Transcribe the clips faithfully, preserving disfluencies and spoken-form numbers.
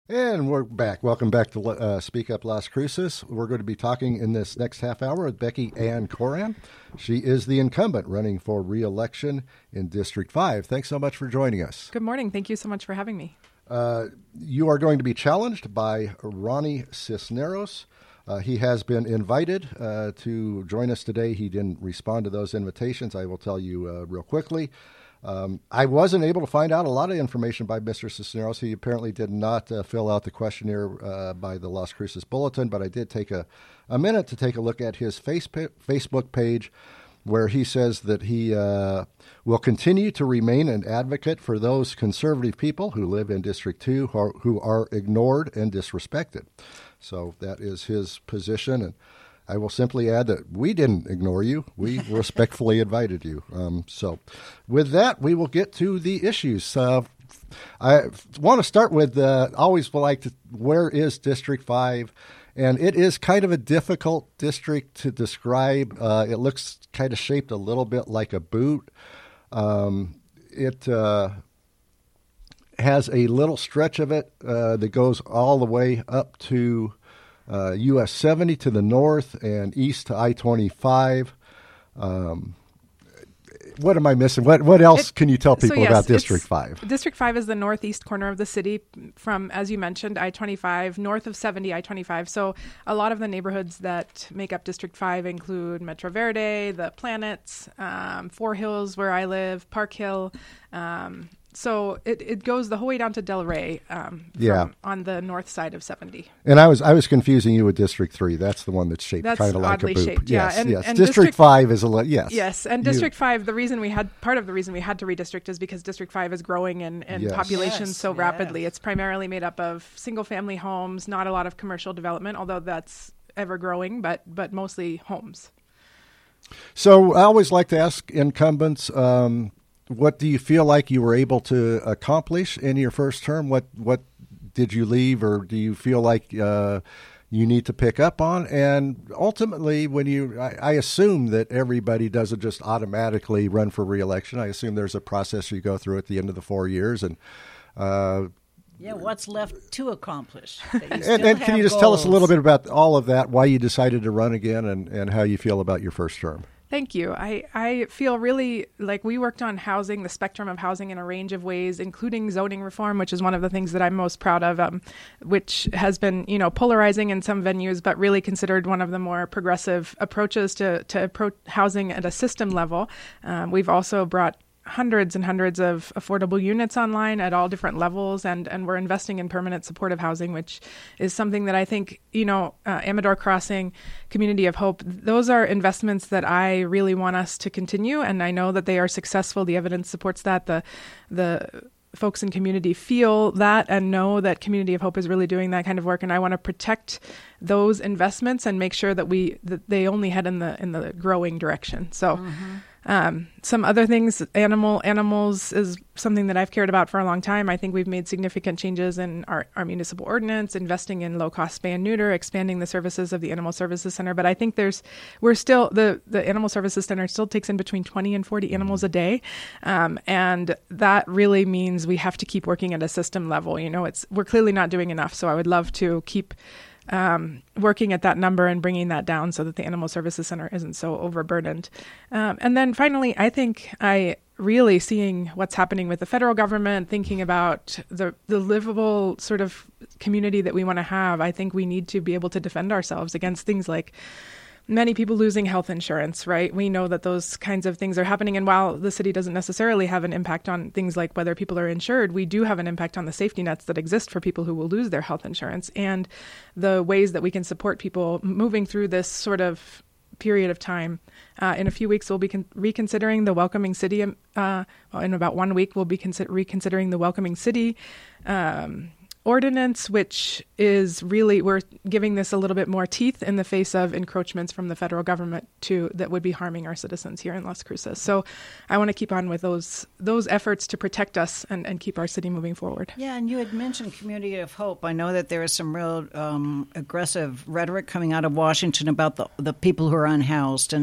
And we're back. Welcome back to uh, Speak Up Las Cruces. We're going to be talking in this next half hour with Becky Ann Coran. She is the incumbent running for re-election in District five. Thanks so much for joining us. Good morning. Thank you so much for having me. Uh, you are going to be challenged by Ronnie Cisneros. Uh, he has been invited uh, to join us today. He didn't respond to those invitations. I will tell you uh, real quickly. Um, I wasn't able to find out a lot of information by Mister Cisneros. He apparently did not uh, fill out the questionnaire uh, by the Las Cruces Bulletin, but I did take a, a minute to take a look at his face pa- Facebook page, where he says that he uh, will continue to remain an advocate for those conservative people who live in District two who are, who are ignored and disrespected. So that is his position, and I will simply add that we didn't ignore you. We respectfully invited you. Um, so with that, we will get to the issues. Uh, I want to start with, uh, always like to, where is District five? And it is kind of a difficult district to describe. Uh, it looks kind of shaped a little bit like a boot. Um, it uh, has a little stretch of it uh, that goes all the way up to Uh, U S seventy to the north and east to I twenty-five. Um, what am I missing? What what else it, can you tell people so yes, about District five? District five is the northeast corner of the city from, as you mentioned, I twenty-five, north of seventy, I twenty-five. So a lot of the neighborhoods that make up District five include Metro Verde, the Planets, um, Four Hills, where I live, Park Hill. Um, So it, it goes the whole way down to Del Rey um, yeah. on the north side of seventy. And I was I was confusing you with District three. That's the one that's shaped kind of like a boot. Shaped, yes, yeah. And, yes. And District, District five is a little, yes. Yes, and you, District five, the reason we had, part of the reason we had to redistrict is because District five is growing in, in yes. population yes, so yes. rapidly. It's primarily made up of single-family homes, not a lot of commercial development, although that's ever growing, but but mostly homes. So I always like to ask incumbents, um, what do you feel like you were able to accomplish in your first term? What what did you leave, or do you feel like uh, you need to pick up on? And ultimately, when you, I, I assume that everybody doesn't just automatically run for re-election. I assume there's a process you go through at the end of the four years. And uh, yeah, what's left to accomplish? And, and can you just goals. tell us a little bit about all of that, why you decided to run again, and, and how you feel about your first term? Thank you. I, I feel really like we worked on housing, the spectrum of housing in a range of ways, including zoning reform, which is one of the things that I'm most proud of, um, which has been, you know, polarizing in some venues, but really considered one of the more progressive approaches to, to approach housing at a system level. Um, we've also brought hundreds and hundreds of affordable units online at all different levels, and, and we're investing in permanent supportive housing, which is something that I think, you know, uh, Amador Crossing, Community of Hope, those are investments that I really want us to continue, and I know that they are successful. The evidence supports that. The the folks in community feel that and know that Community of Hope is really doing that kind of work, and I want to protect those investments and make sure that we that they only head in the in the growing direction. So. Mm-hmm. Um, some other things, animal animals is something that I've cared about for a long time. I think we've made significant changes in our, our municipal ordinance, investing in low-cost spay and neuter, expanding the services of the Animal Services Center. But I think there's, we're still, the, the Animal Services Center still takes in between twenty and forty animals a day. Um, and that really means we have to keep working at a system level. You know, it's, we're clearly not doing enough. So I would love to keep Um, working at that number and bringing that down so that the Animal Services Center isn't so overburdened. Um, and then finally, I think I really seeing what's happening with the federal government, thinking about the, the livable sort of community that we want to have. I think we need to be able to defend ourselves against things like many people losing health insurance, right? We know that those kinds of things are happening. And while the city doesn't necessarily have an impact on things like whether people are insured, we do have an impact on the safety nets that exist for people who will lose their health insurance and the ways that we can support people moving through this sort of period of time. Uh, in a few weeks, we'll be con- reconsidering the Welcoming City. Uh, well, in about one week, we'll be consider- reconsidering the Welcoming City um ordinance, which is really, we're giving this a little bit more teeth in the face of encroachments from the federal government to that would be harming our citizens here in Las Cruces. So I want to keep on with those those efforts to protect us and, and keep our city moving forward. Yeah, and you had mentioned Community of Hope. I know that there is some real um, aggressive rhetoric coming out of Washington about the, the people who are unhoused. And there's,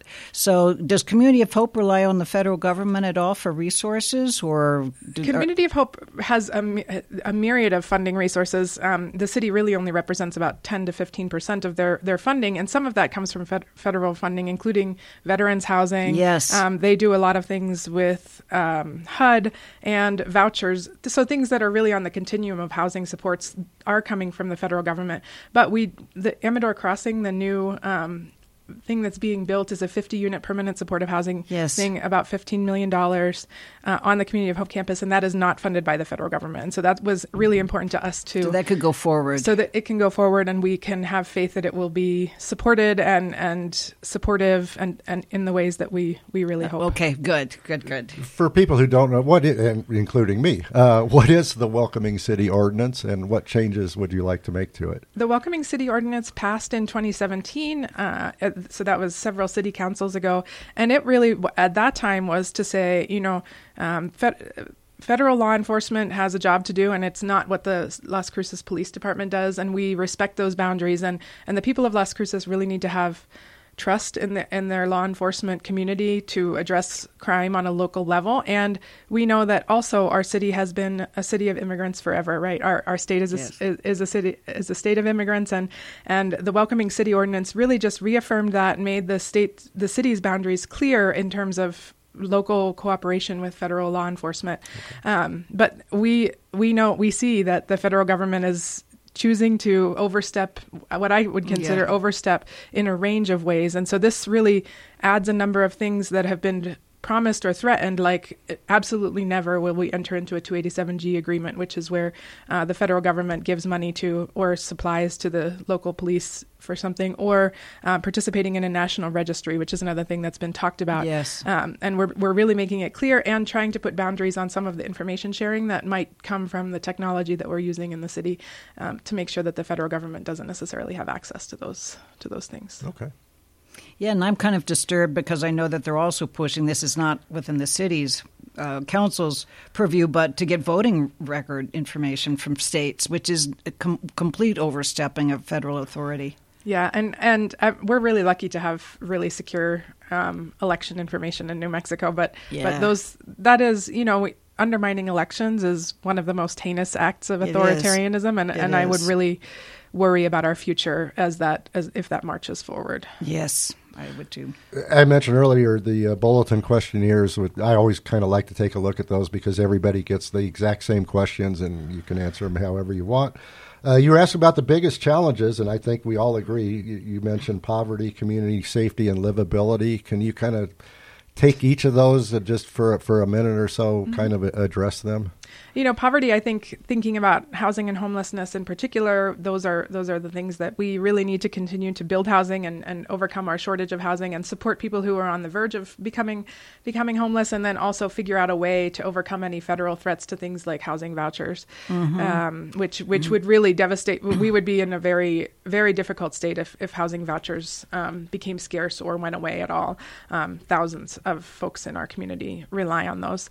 So does Community of Hope rely on the federal government at all for resources? or do, Community of Hope has a, a myriad of funding resources. Um, the city really only represents about ten to fifteen percent of their, their funding, and some of that comes from fed, federal funding, including veterans housing. Yes. Um, they do a lot of things with um, H U D and vouchers. So things that are really on the continuum of housing supports are coming from the federal government. But we, the Amador Crossing, the new um, thing that's being built, is a fifty unit permanent supportive housing yes. thing, about fifteen million dollars uh, on the Community of Hope campus, and that is not funded by the federal government. And so that was really important to us too. So that could go forward. So that it can go forward, and we can have faith that it will be supported and, and supportive and, and in the ways that we, we really hope. Okay, good, good, good. For people who don't know, what is, and including me, uh, what is the Welcoming City Ordinance, and what changes would you like to make to it? The Welcoming City Ordinance passed in twenty seventeen, uh, so that was several city councils ago, and it really, at that time, was to say, you know, um, fed, federal law enforcement has a job to do, and it's not what the Las Cruces Police Department does, and we respect those boundaries, and, and the people of Las Cruces really need to have trust in the, in their law enforcement community to address crime on a local level. And we know that also our city has been a city of immigrants forever, right? Our our state is a, yes. is, is a city is a state of immigrants, and and the Welcoming City Ordinance really just reaffirmed that and made the state the city's boundaries clear in terms of local cooperation with federal law enforcement. Okay. Um, but we we know we see that the federal government is choosing to overstep what I would consider yeah. overstep in a range of ways. And so this really adds a number of things that have been promised or threatened, like absolutely never will we enter into a two eighty-seven G agreement, which is where uh, the federal government gives money to or supplies to the local police for something, or uh, participating in a national registry, which is another thing that's been talked about. Yes. Um, and we're we're really making it clear and trying to put boundaries on some of the information sharing that might come from the technology that we're using in the city, um, to make sure that the federal government doesn't necessarily have access to those to those things. Okay. Yeah, and I'm kind of disturbed because I know that they're also pushing, this is not within the city's uh, council's purview, but to get voting record information from states, which is a com- complete overstepping of federal authority. Yeah, and, and uh, we're really lucky to have really secure um, election information in New Mexico, but yeah. but those that is, you know, undermining elections is one of the most heinous acts of authoritarianism, and, and I would really worry about our future as that as if that marches forward. Yes, I would too. I mentioned earlier the uh, bulletin questionnaires. I always kind of like to take a look at those because everybody gets the exact same questions and you can answer them however you want. Uh, you were asked about the biggest challenges, and I think we all agree. You, you mentioned poverty, community safety, and livability. Can you kind of take each of those and just for for a minute or so mm-hmm. kind of address them? You know, poverty, I think thinking about housing and homelessness in particular, those are those are the things that we really need to continue to build housing and, and overcome our shortage of housing and support people who are on the verge of becoming becoming homeless, and then also figure out a way to overcome any federal threats to things like housing vouchers, mm-hmm. um, which which mm-hmm. would really devastate. We would be in a very, very difficult state if, if housing vouchers um, became scarce or went away at all. Um, thousands of folks in our community rely on those.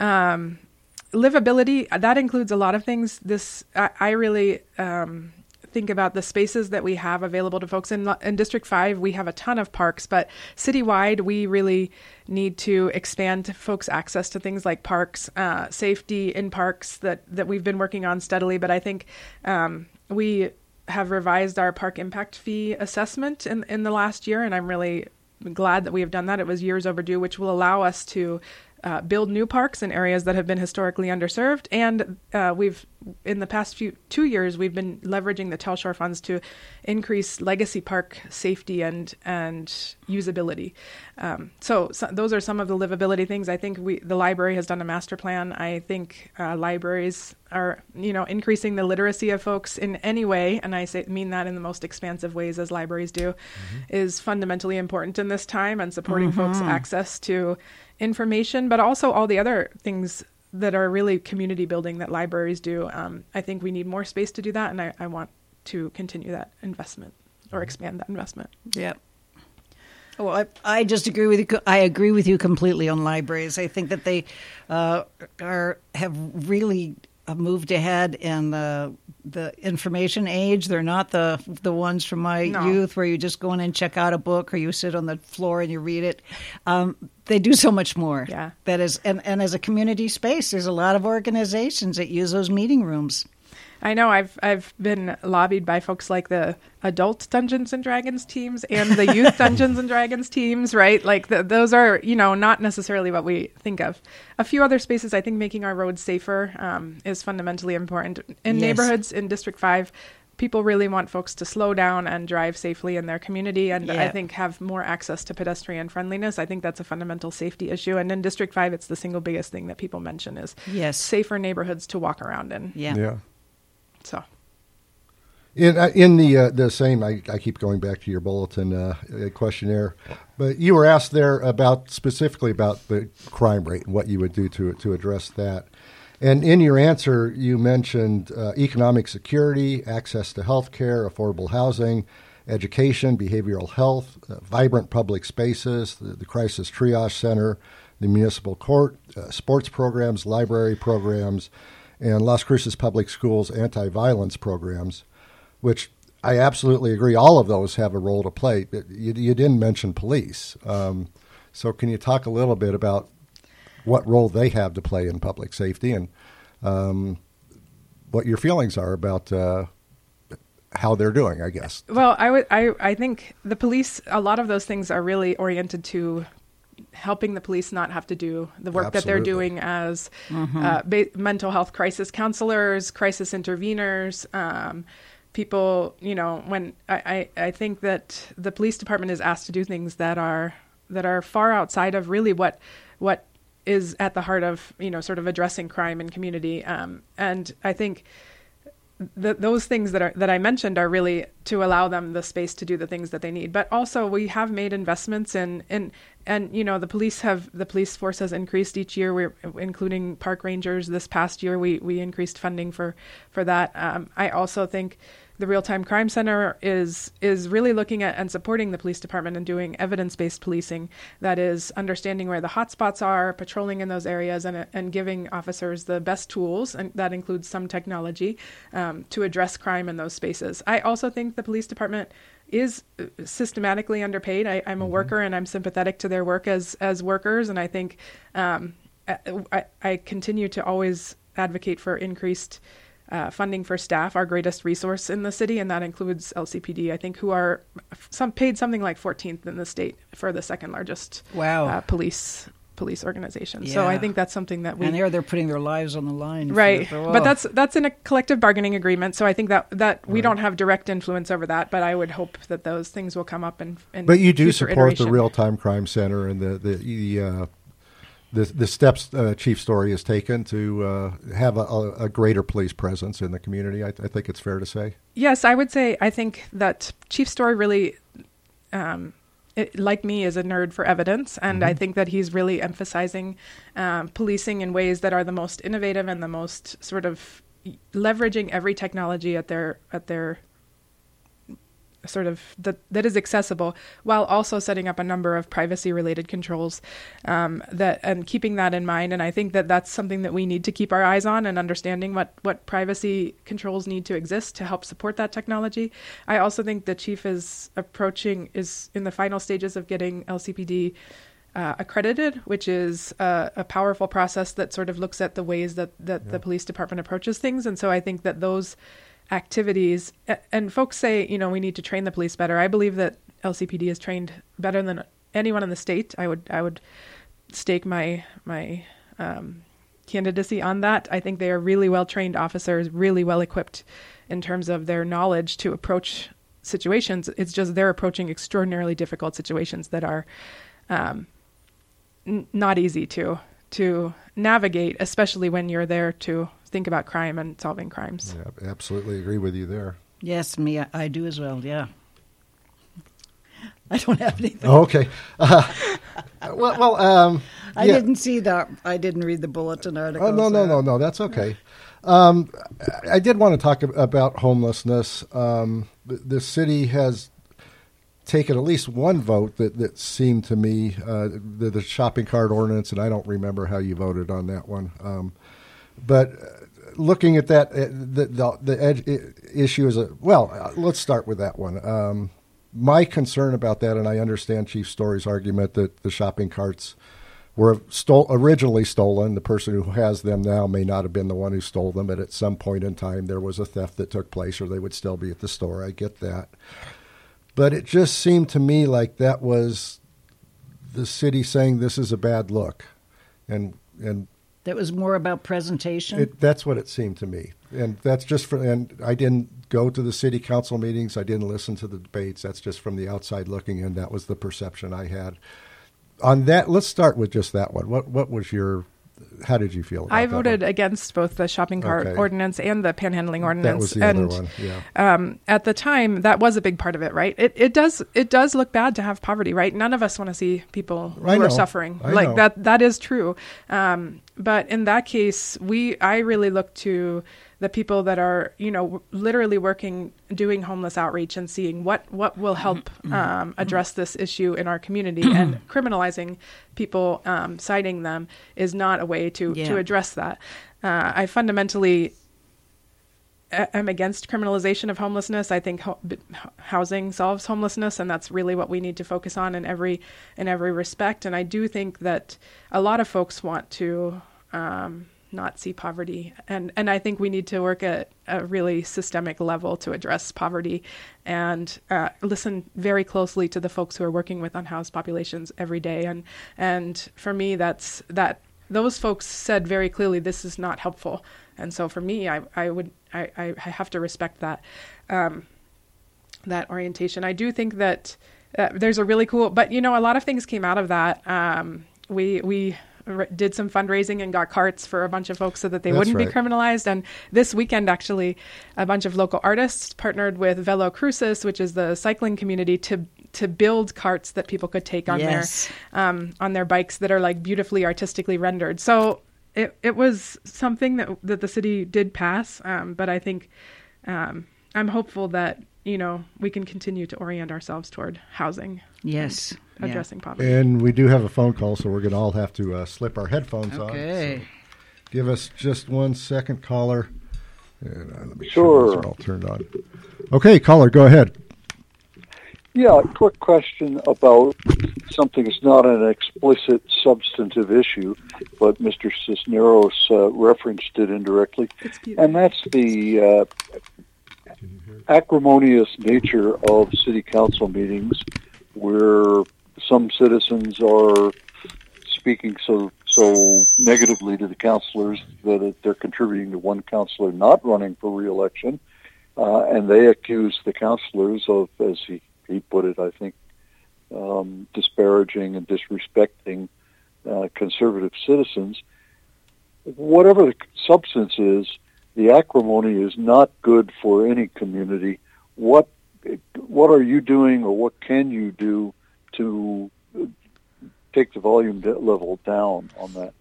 Um, Livability, that includes a lot of things. This, I, I really um, think about the spaces that we have available to folks. In, in District five, we have a ton of parks, but citywide, we really need to expand folks' access to things like parks, uh, safety in parks that, that we've been working on steadily. But I think um, we have revised our park impact fee assessment in, in the last year, and I'm really glad that we have done that. It was years overdue, which will allow us to Uh, build new parks in areas that have been historically underserved. And uh, we've, in the past few two years, we've been leveraging the Telshore funds to increase legacy park safety and and usability. Um, so, so those are some of the livability things. I think we, the library has done a master plan. I think uh, libraries are, you know, increasing the literacy of folks in any way, and I say mean that in the most expansive ways as libraries do, mm-hmm. is fundamentally important in this time, and supporting mm-hmm. folks' access to information, but also all the other things that are really community building that libraries do. Um, I think we need more space to do that, and I, I want to continue that investment or expand that investment. Yeah. Well, I, I just agree with you. I agree with you completely on libraries. I think that they uh, are have really moved ahead in the the information age. They're not the the ones from my No. youth where you just go in and check out a book or you sit on the floor and you read it. Um, they do so much more. Yeah. That is, and, and as a community space, there's a lot of organizations that use those meeting rooms. I know I've I've been lobbied by folks like the adult Dungeons and Dragons teams and the youth Dungeons and Dragons teams, right? Like the, those are, you know, not necessarily what we think of. A few other spaces, I think making our roads safer um, is fundamentally important. In Yes. neighborhoods in District five, people really want folks to slow down and drive safely in their community and Yeah. I think have more access to pedestrian friendliness. I think that's a fundamental safety issue. And in District five, it's the single biggest thing that people mention is Yes. safer neighborhoods to walk around in. Yeah. Yeah. So. In uh, in the uh, the same, I, I keep going back to your bulletin uh, uh, questionnaire, but you were asked there about specifically about the crime rate and what you would do to to address that. And in your answer, you mentioned uh, economic security, access to health care, affordable housing, education, behavioral health, uh, vibrant public spaces, the, the crisis triage center, the municipal court, uh, sports programs, library programs, and Las Cruces Public Schools anti-violence programs, which I absolutely agree. All of those have a role to play. You, you didn't mention police. Um, so can you talk a little bit about what role they have to play in public safety and um, what your feelings are about uh, how they're doing, I guess? Well, I would, I, I think the police, a lot of those things are really oriented to helping the police not have to do the work that they're Absolutely. doing as uh, ba- mental health crisis counselors, crisis interveners, um, people, you know, when I, I, I think that the police department is asked to do things that are that are far outside of really what what is at the heart of, you know, sort of addressing crime in community. Um, and I think th- those things that are that I mentioned are really to allow them the space to do the things that they need. But also we have made investments in, in and, you know, the police have the police force has increased each year. We're including park rangers. This past year, we, we increased funding for, for that. Um, I also think the Real-Time Crime Center is is really looking at and supporting the police department and doing evidence-based policing. That is understanding where the hotspots are, patrolling in those areas, and and giving officers the best tools, and that includes some technology, um, to address crime in those spaces. I also think the police department is systematically underpaid. I, I'm a Mm-hmm. worker, and I'm sympathetic to their work as as workers, and I think um, I, I continue to always advocate for increased Uh, funding for staff, our greatest resource in the city, and that includes L C P D, I think, who are some paid something like fourteenth in the state for the second largest Wow. uh, police police organization. So I Yeah. think that's something that we And there they're putting their lives on the line. for right, the- oh. but that's that's in a collective bargaining agreement. So I think that that we don't have direct influence over that, but I would hope that those things will come up in. in But you do future support iteration. the Real-Time Crime Center and the the the, uh, the, the steps uh, Chief Story has taken to uh, have a, a, a greater police presence in the community. I, I think it's fair to say. Yes, I would say I think that Chief Story really, um, it, like me, is a nerd for evidence, and I think that he's really emphasizing um, policing in ways that are the most innovative and the most sort of leveraging every technology at their at their sort of that that is accessible, while also setting up a number of privacy related controls um, that and keeping that in mind. And I think that that's something that we need to keep our eyes on, and understanding what what privacy controls need to exist to help support that technology. I also think the chief is approaching is in the final stages of getting L C P D uh, accredited, which is a, a powerful process that sort of looks at the ways that that Yeah. the police department approaches things. And so I think that those activities, and folks say, you know, we need to train the police better. I believe that L C P D is trained better than anyone in the state. I would I would stake my my um, candidacy on that. I think they are really well trained officers, really well equipped in terms of their knowledge to approach situations. It's just they're approaching extraordinarily difficult situations that are um, n- not easy to to navigate, especially when you're there to think about crime and solving crimes. Yeah, I absolutely agree with you there. Yes, me, I, I do as well, yeah. I don't have anything. Oh, okay. Uh, well, well um, I yeah. didn't see that. I didn't read the bulletin article. Oh, no, no, no, no. That's okay. Um, I did want to talk ab- about homelessness. Um, the, the city has taken at least one vote that, that seemed to me, uh, the, the shopping cart ordinance, and I don't remember how you voted on that one. Um, but uh, looking at that, uh, the the, the ed- issue is a well. Uh, let's start with that one. Um, my concern about that, and I understand Chief Story's argument that the shopping carts were stole, originally stolen. The person who has them now may not have been the one who stole them, but at some point in time there was a theft that took place, or they would still be at the store. I get that. But it just seemed to me like that was the city saying this is a bad look. And and that was more about presentation? It, that's what it seemed to me. And that's just for, and I didn't go to the city council meetings. I didn't listen to the debates. That's just from the outside looking in. That was the perception I had. On that, let's start with just that one. What what was your, how did you feel about I that voted one? against both the shopping cart Okay. ordinance and the panhandling ordinance. That was the and, other one, yeah. Um, at the time, that was a big part of it, right? It it does it does look bad to have poverty, right? None of us want to see people who I know. are suffering. I like know. that that is true. Um, but in that case, we I really look to the people that are, you know, literally working, doing homeless outreach and seeing what, what will help um, address this issue in our community. And criminalizing people, um, citing them is not a way to, Yeah. to address that. Uh, I fundamentally a- am against criminalization of homelessness. I think ho- b- housing solves homelessness, and that's really what we need to focus on in every in every respect. And I do think that a lot of folks want to um, not see poverty, and and I think we need to work at a really systemic level to address poverty, and uh, listen very closely to the folks who are working with unhoused populations every day. And and for me, that's that. Those folks said very clearly, this is not helpful. And so for me, I, I would, I, I have to respect that, um, that orientation. I do think that uh, there's a really cool, but you know, a lot of things came out of that. Um, we, we r- did some fundraising and got carts for a bunch of folks so that they That's wouldn't right. be criminalized. And this weekend, actually, a bunch of local artists partnered with Velo Crucis, which is the cycling community, to to build carts that people could take on Yes. their um, on their bikes that are like beautifully artistically rendered. So it it was something that that the city did pass, um, but I think um, I'm hopeful that you know we can continue to orient ourselves toward housing, Yes. and Yeah. addressing poverty. And we do have a phone call, so we're going to all have to uh, slip our headphones on. Okay. So give us just one second, caller. And, uh, let me Sure. these are all turned on. Okay, caller, go ahead. Yeah, a quick question about something that's not an explicit substantive issue, but Mister Cisneros uh, referenced it indirectly, It's beautiful. and that's the uh, acrimonious nature of city council meetings, where some citizens are speaking so so negatively to the councilors that it, they're contributing to one councilor not running for re-election, uh, and they accuse the councilors of, as he he put it, I think, um, disparaging and disrespecting uh, conservative citizens. Whatever the substance is, the acrimony is not good for any community. What what are you doing, or what can you do to take the volume level down on that?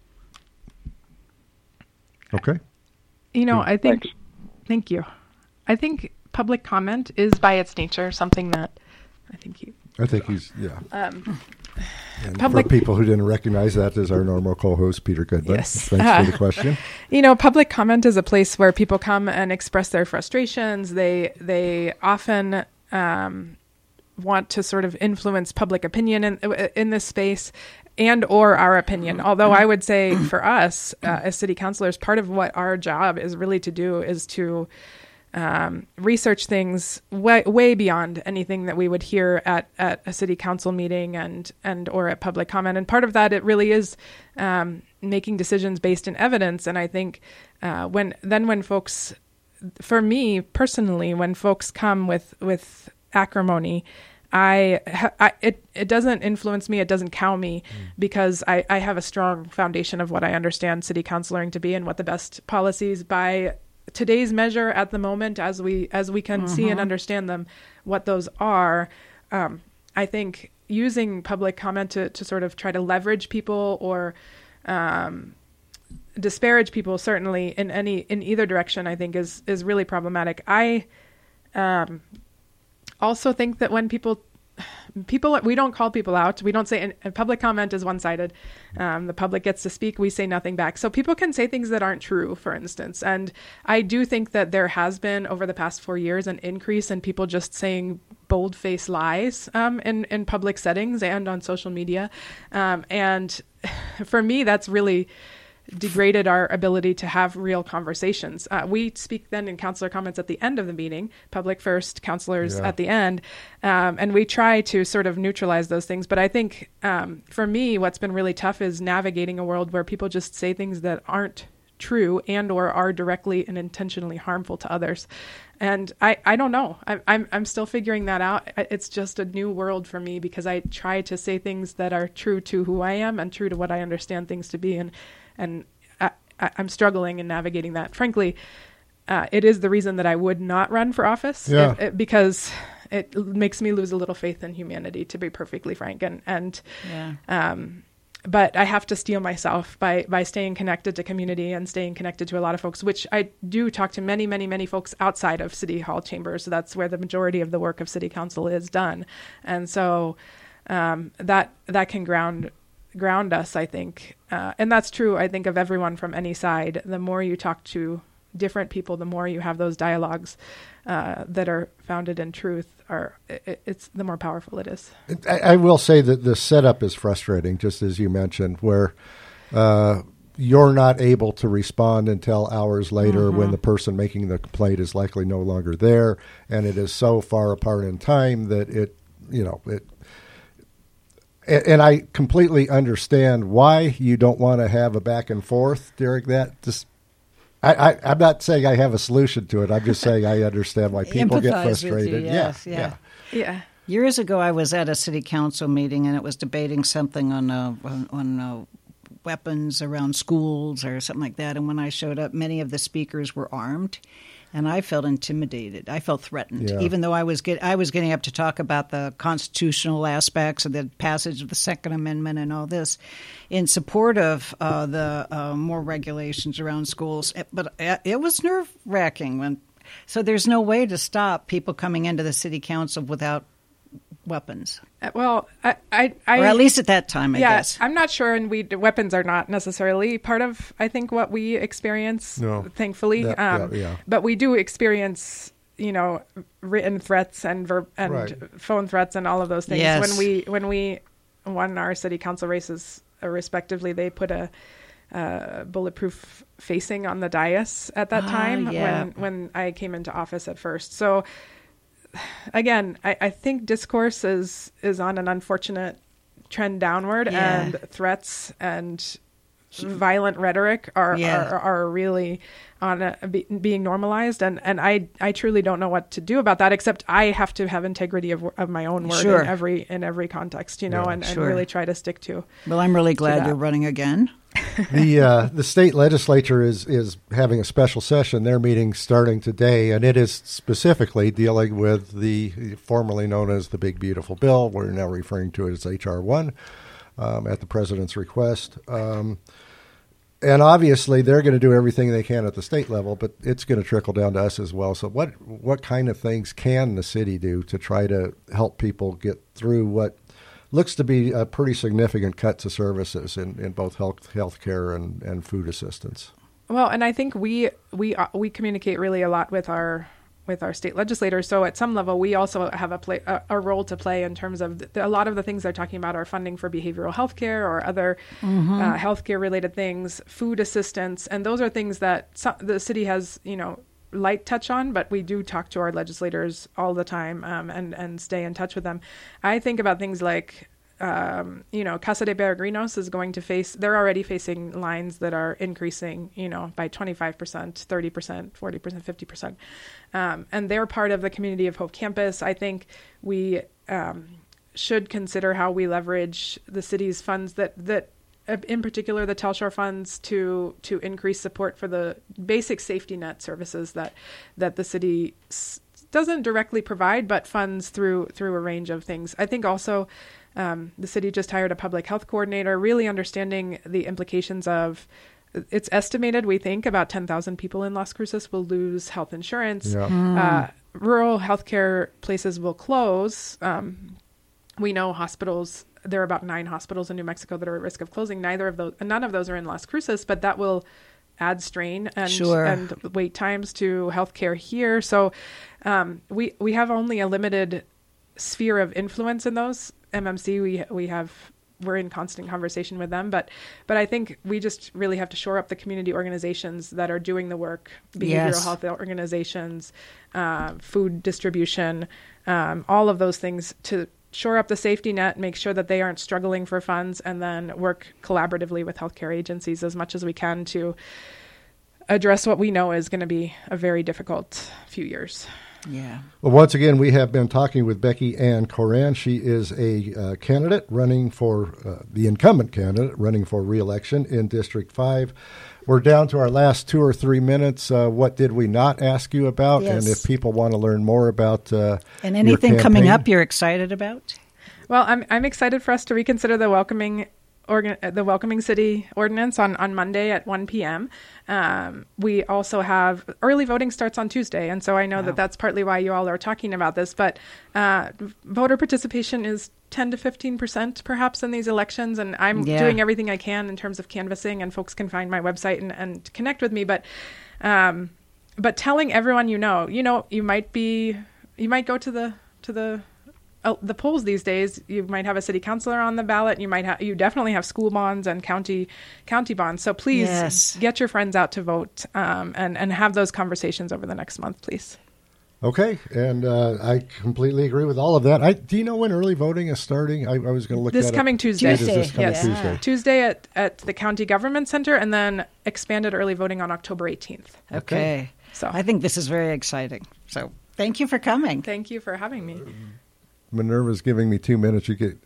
Okay. You know, I think. Thanks. Thank you. I think public comment is by its nature something that I think you. I think he's, yeah. Um, And public- for people who didn't recognize that, is our normal co-host, Peter Goodman. Yes. Thanks Uh, for the question. You know, public comment is a place where people come and express their frustrations. They they often um, want to sort of influence public opinion in in this space, and or our opinion. Although I would say for us uh, as city councilors, part of what our job is really to do is to um, research things way, way beyond anything that we would hear at, at a city council meeting and, and or at public comment. And part of that, it really is um, making decisions based in evidence. And I think uh, when then when folks, for me personally, when folks come with with acrimony, I, I it it doesn't influence me. It doesn't cow me because I, I have a strong foundation of what I understand city counciloring to be and what the best policies by today's measure at the moment, as we as we can see and understand them, what those are. Um, I think using public comment to, to sort of try to leverage people or um, disparage people, certainly in any in either direction, I think is is really problematic. I um, also think that when people people, we don't call people out. We don't say, and public comment is one-sided. Um, the public gets to speak. We say nothing back. So people can say things that aren't true, for instance. And I do think that there has been, over the past four years, an increase in people just saying bold-faced lies um, in, in public settings and on social media. Um, and for me, that's really degraded our ability to have real conversations. Uh, we speak then in counselor comments at the end of the meeting, public first, counselors Yeah. at the end, um, and we try to sort of neutralize those things. But I think um, for me, what's been really tough is navigating a world where people just say things that aren't true and or are directly and intentionally harmful to others. And I, I don't know. I, I'm I'm still figuring that out. It's just a new world for me because I try to say things that are true to who I am and true to what I understand things to be. And and I, I, I'm struggling in navigating that. Frankly, uh, it is the reason that I would not run for office Yeah. if, it, because it makes me lose a little faith in humanity, to be perfectly frank. And and Yeah. um, but I have to steel myself by by staying connected to community and staying connected to a lot of folks, which I do talk to many, many, many folks outside of City Hall chambers. So that's where the majority of the work of City Council is done. And so um, that that can ground ground us, I think. Uh, and that's true, I think, of everyone from any side. The more you talk to different people, the more you have those dialogues uh, that are founded in truth, are it, it's the more powerful it is. I, I will say that the setup is frustrating, just as you mentioned, where uh, you're not able to respond until hours later Mm-hmm. when the person making the complaint is likely no longer there, and it is so far apart in time that it, you know, it. And, and I completely understand why you don't want to have a back and forth during that. Just, I, I, I'm not saying I have a solution to it. I'm just saying I understand why people get Empathize with you, frustrated. yes, yeah, yeah. Yeah. Years ago, I was at a city council meeting, and it was debating something on uh, on, on uh, weapons around schools or something like that. And when I showed up, many of the speakers were armed, and I felt intimidated. I felt threatened, Yeah. even though I was get I was getting up to talk about the constitutional aspects of the passage of the Second Amendment and all this, in support of uh, the uh, more regulations around schools. But it was nerve wracking when. So there's no way to stop people coming into the city council without weapons, Uh, Well, I, I, I or at least at that time, I yeah, guess. I'm not sure, and we weapons are not necessarily part of, I think, what we experience. No. Thankfully, Yeah, um, yeah, yeah. but we do experience, you know, written threats and ver- and Right. phone threats and all of those things. Yes. When we when we won our city council races, uh, respectively, they put a uh, bulletproof facing on the dais at that Ah, time yeah. when when I came into office at first. So. Again, I, I think discourse is is on an unfortunate trend downward, Yeah. and threats and violent rhetoric are Yeah. are, are really on a, be, being normalized, and and I I truly don't know what to do about that, except I have to have integrity of of my own word Sure. in every in every context, you know, Yeah. and, and Sure. really try to stick to. Well, I'm really glad that. you're running again. the uh, the state legislature is is having a special session. Their meeting starting today, and it is specifically dealing with the formerly known as the Big Beautiful Bill. We're now referring to it as H R one um, at the president's request. Um, and obviously, they're going to do everything they can at the state level, but it's going to trickle down to us as well. So, what what kind of things can the city do to try to help people get through what looks to be a pretty significant cut to services in, in both health healthcare and, and food assistance? Well, and I think we we uh, we communicate really a lot with our with our state legislators. So at some level, we also have a play a, a role to play in terms of the, a lot of the things they're talking about are funding for behavioral health care or other Mm-hmm. uh, healthcare related things, food assistance, and those are things that some, the city has, you know, light touch on, but we do talk to our legislators all the time um, and and stay in touch with them. I think about things like. Um, you know, Casa de Peregrinos is going to face, they're already facing lines that are increasing, you know, by twenty-five percent, thirty percent, forty percent, fifty percent. Um, and they're part of the Community of Hope campus. I think we um, should consider how we leverage the city's funds that, that uh, in particular, the Telshore funds to to increase support for the basic safety net services that, that the city s- doesn't directly provide, but funds through through a range of things. I think also Um, the city just hired a public health coordinator, really understanding the implications of, it's estimated, we think, about ten thousand people in Las Cruces will lose health insurance. Yeah. Uh, rural healthcare places will close. Um, we know hospitals, there are about nine hospitals in New Mexico that are at risk of closing. Neither of those, none of those are in Las Cruces, but that will add strain and Sure. and wait times to healthcare here. So um, we we have only a limited sphere of influence in those. M M C, we we have we're in constant conversation with them, but but I think we just really have to shore up the community organizations that are doing the work, behavioral Yes. health organizations, uh, food distribution, um, all of those things to shore up the safety net, make sure that they aren't struggling for funds, and then work collaboratively with healthcare agencies as much as we can to address what we know is going to be a very difficult few years. Yeah. Well, once again, we have been talking with Becky Ann Coran. She is a uh, candidate running for, uh, the incumbent candidate running for re-election in District five. We're down to our last two or three minutes. Uh, what did we not ask you about? Yes. And if people want to learn more about uh, And your anything coming campaign- up you're excited about? Well, I'm I'm excited for us to reconsider the welcoming organ, the welcoming city ordinance on, on Monday at one p.m. Um, we also have early voting starts on Tuesday, and so I know Wow. that that's partly why you all are talking about this. But uh, voter participation is ten to fifteen percent perhaps in these elections, and I'm Yeah. doing everything I can in terms of canvassing. And folks can find my website and, and connect with me. But um, but telling everyone you know, you know, you might be you might go to the to the Uh, the polls these days. You might have a city councilor on the ballot. You might have, you definitely have school bonds and county county bonds. So please Yes. get your friends out to vote um, and and have those conversations over the next month, please. Okay, and uh, I completely agree with all of that. I, do you know when early voting is starting? I, I was going to look This that coming up. Tuesday. It is this coming Yes. Tuesday. Tuesday at, at the County Government Center, and then expanded early voting on October eighteenth. Okay. So I think this is very exciting. So thank you for coming. thank you for having me. Minerva's giving me two minutes. You get.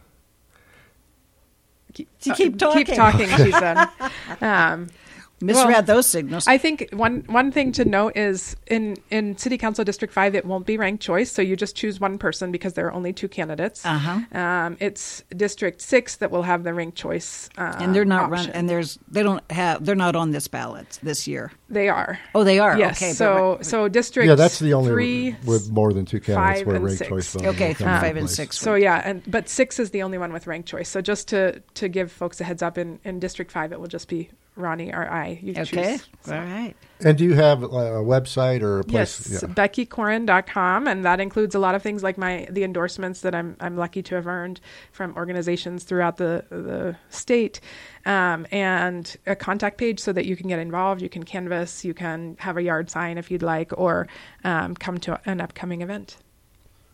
Keep, You keep talking. Keep talking, she said. Um, Misread Well, those signals. I think one one thing to note is in, in City Council District five, it won't be ranked choice, so you just choose one person because there are only two candidates. Uh-huh. Um, it's District six that will have the ranked choice. Um, and they're not option. run. And there's they don't have. They're not on this ballot this year. They are. Oh, they are. Yes. Okay. but so what- so District Yeah, that's the only three. with more than two candidates five where and ranked six. choice voting Okay, will from come into five and place. six. So yeah, and but six is the only one with ranked choice. So just to to give folks a heads up, in, in District five, it will just be Ronnie or I. You Okay. choose. All right. And do you have uh, a website or a place? Yes, Yeah. becky corin dot com, and that includes a lot of things like my the endorsements that I'm I'm lucky to have earned from organizations throughout the the state, um, and a contact page so that you can get involved, you can canvass, you can have a yard sign if you'd like, or um, come to an upcoming event.